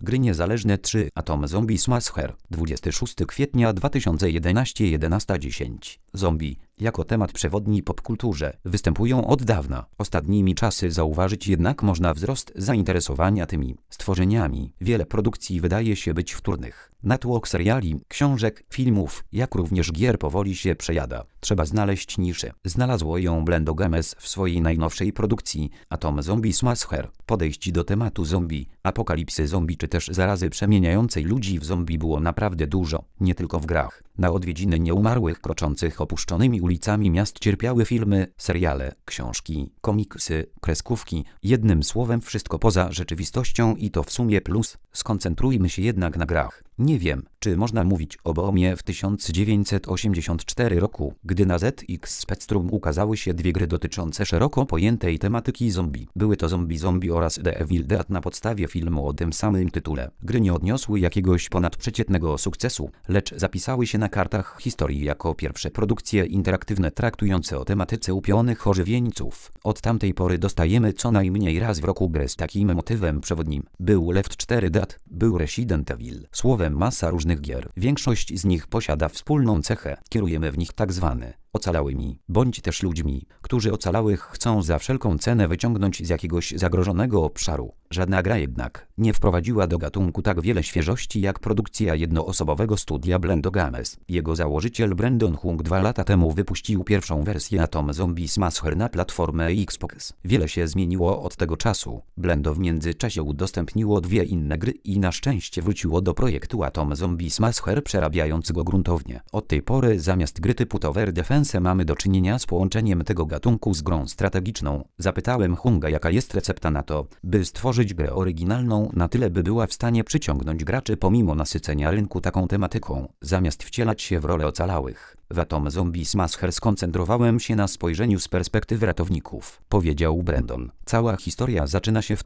Gry niezależne 3 Atom Zombies Massacre 26 kwietnia 2011 11:10 Zombie jako temat przewodni popkulturze występują od dawna. Ostatnimi czasy zauważyć jednak można wzrost zainteresowania tymi stworzeniami. Wiele produkcji wydaje się być wtórnych. Natłok seriali, książek, filmów, jak również gier powoli się przejada. Trzeba znaleźć niszę. Znalazło ją Blendo Games w swojej najnowszej produkcji Atom Zombies Massacre. Podejść do tematu zombie, apokalipsy zombie czy też zarazy przemieniającej ludzi w zombie było naprawdę dużo. Nie tylko w grach. Na odwiedziny nieumarłych kroczących opuszczonymi ulicami miast cierpiały filmy, seriale, książki, komiksy, kreskówki. Jednym słowem wszystko poza rzeczywistością i to w sumie plus. Skoncentrujmy się jednak na grach. Nie wiem, czy można mówić o boomie w 1984 roku, gdy na ZX Spectrum ukazały się dwie gry dotyczące szeroko pojętej tematyki zombie. Były to Zombie oraz The Evil Dead na podstawie filmu o tym samym tytule. Gry nie odniosły jakiegoś ponadprzeciętnego sukcesu, lecz zapisały się na kartach historii jako pierwsze produkcje interaktywne traktujące o tematyce upionych ożywieńców. Od tamtej pory dostajemy co najmniej raz w roku grę z takim motywem przewodnim. Był Left 4 Dead, był Resident Evil. Słowem masa różnych gier. Większość z nich posiada wspólną cechę. Kierujemy w nich tak zwane ocalałymi, bądź też ludźmi, którzy ocalałych chcą za wszelką cenę wyciągnąć z jakiegoś zagrożonego obszaru. Żadna gra jednak nie wprowadziła do gatunku tak wiele świeżości jak produkcja jednoosobowego studia Blendo Games. Jego założyciel Brandon Hung 2 lata temu wypuścił pierwszą wersję Atom Zombies Massacre na platformę Xbox. Wiele się zmieniło od tego czasu. Blendo w międzyczasie udostępniło dwie inne gry i na szczęście wróciło do projektu Atom Zombies Massacre, przerabiając go gruntownie. Od tej pory zamiast gry typu Tower Defense mamy do czynienia z połączeniem tego gatunku z grą strategiczną. Zapytałem Hunga, jaka jest recepta na to, by stworzyć grę oryginalną na tyle, by była w stanie przyciągnąć graczy pomimo nasycenia rynku taką tematyką, zamiast wcielać się w rolę ocalałych. W Atom Zombies Massacre skoncentrowałem się na spojrzeniu z perspektywy ratowników, powiedział Brandon. Cała historia zaczyna się w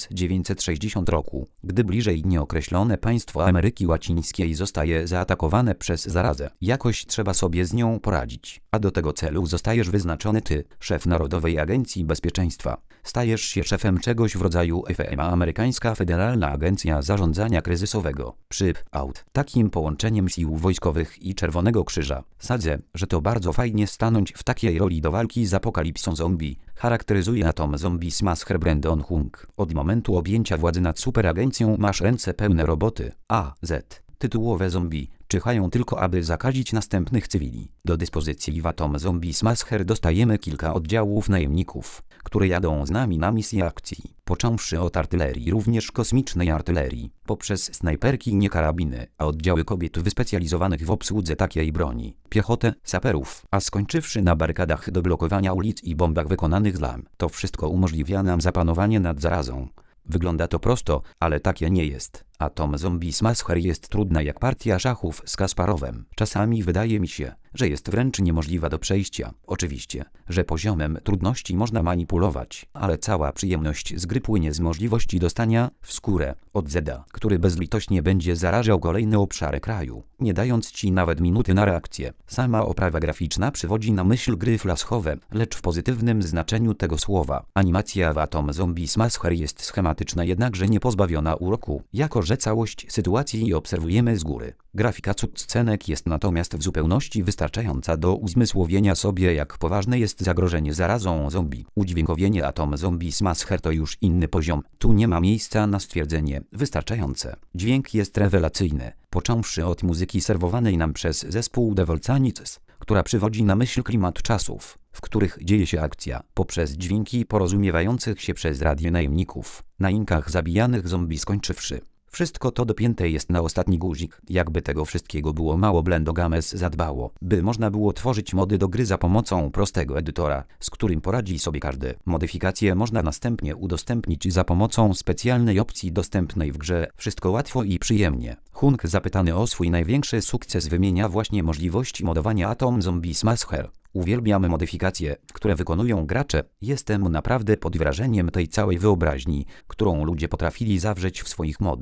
1960 roku, gdy bliżej nieokreślone państwo Ameryki Łacińskiej zostaje zaatakowane przez zarazę. Jakoś trzeba sobie z nią poradzić, a do tego celu zostajesz wyznaczony ty, szef Narodowej Agencji Bezpieczeństwa. Stajesz się szefem czegoś w rodzaju FEMA, Amerykańska Federalna Agencja Zarządzania Kryzysowego. Out. Takim połączeniem sił wojskowych i Czerwonego Krzyża. Sadzę, że to bardzo fajnie stanąć w takiej roli do walki z apokalipsą zombie. Charakteryzuje Atom Zombies Massacre Brandon Hung. Od momentu objęcia władzy nad superagencją masz ręce pełne roboty. A.Z. Tytułowe zombie czyhają tylko, aby zakazić następnych cywili. Do dyspozycji w Atom Zombies Massacre dostajemy kilka oddziałów najemników, które jadą z nami na misję akcji. Począwszy od artylerii, również kosmicznej artylerii, poprzez snajperki, nie karabiny, a oddziały kobiet wyspecjalizowanych w obsłudze takiej broni, piechotę, saperów, a skończywszy na barykadach do blokowania ulic i bombach wykonanych z lam. To wszystko umożliwia nam zapanowanie nad zarazą. Wygląda to prosto, ale takie nie jest. Atom Zombies Massacre jest trudna jak partia szachów z Kasparowem. Czasami wydaje mi się, że jest wręcz niemożliwa do przejścia. Oczywiście, że poziomem trudności można manipulować, ale cała przyjemność z gry płynie z możliwości dostania w skórę od Zeda, który bezlitośnie będzie zarażał kolejne obszary kraju, nie dając ci nawet minuty na reakcję. Sama oprawa graficzna przywodzi na myśl gry flashowe, lecz w pozytywnym znaczeniu tego słowa. Animacja w Atom Zombies Massacre jest schematyczna, jednakże nie pozbawiona uroku, jako że całość sytuacji obserwujemy z góry. Grafika cutscenek jest natomiast w zupełności wystarczająca do uzmysłowienia sobie, jak poważne jest zagrożenie zarazą zombie. Udźwiękowienie Atom Zombies Massacre to już inny poziom. Tu nie ma miejsca na stwierdzenie wystarczające. Dźwięk jest rewelacyjny, począwszy od muzyki serwowanej nam przez zespół The Volcanics, która przywodzi na myśl klimat czasów, w których dzieje się akcja, poprzez dźwięki porozumiewających się przez radio najemników, na inkach zabijanych zombie skończywszy. Wszystko to dopięte jest na ostatni guzik. Jakby tego wszystkiego było mało, Blendo Games zadbało, by można było tworzyć mody do gry za pomocą prostego edytora, z którym poradzi sobie każdy. Modyfikacje można następnie udostępnić za pomocą specjalnej opcji dostępnej w grze. Wszystko łatwo i przyjemnie. Hung, zapytany o swój największy sukces, wymienia właśnie możliwość modowania Atom Zombies Massacre. Uwielbiamy modyfikacje, które wykonują gracze. Jestem naprawdę pod wrażeniem tej całej wyobraźni, którą ludzie potrafili zawrzeć w swoich modach.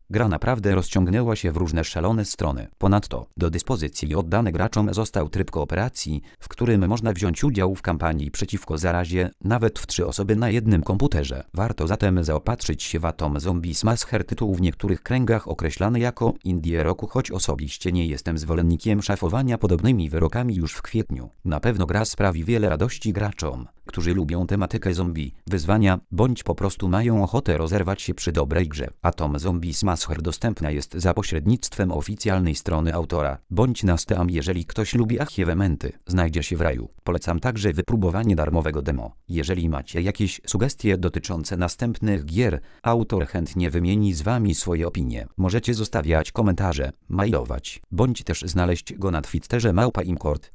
Gra naprawdę rozciągnęła się w różne szalone strony. Ponadto do dyspozycji oddany graczom został tryb kooperacji, w którym można wziąć udział w kampanii przeciwko zarazie, nawet w 3 osoby na jednym komputerze. Warto zatem zaopatrzyć się w Atom Zombies Massacre, tytuł w niektórych kręgach określany jako indie roku, choć osobiście nie jestem zwolennikiem szafowania podobnymi wyrokami już w kwietniu. Na pewno gra sprawi wiele radości graczom, którzy lubią tematykę zombie, wyzwania, bądź po prostu mają ochotę rozerwać się przy dobrej grze. Atom Zombies Massacre dostępna jest za pośrednictwem oficjalnej strony autora, bądź na Steam. Jeżeli ktoś lubi achievementy, znajdzie się w raju. Polecam także wypróbowanie darmowego demo. Jeżeli macie jakieś sugestie dotyczące następnych gier, autor chętnie wymieni z wami swoje opinie. Możecie zostawiać komentarze, mailować, bądź też znaleźć go na Twitterze @imkord.